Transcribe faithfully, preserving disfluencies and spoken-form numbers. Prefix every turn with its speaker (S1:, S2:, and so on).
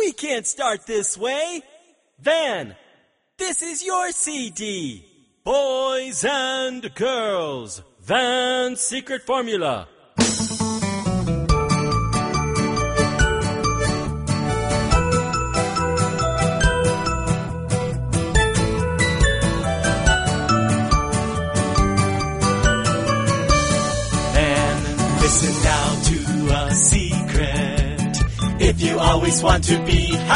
S1: We can't start this way. Van, this is your C D. Boys and girls, Van's secret formula.
S2: Listen now to a secret. If you always want to be happy,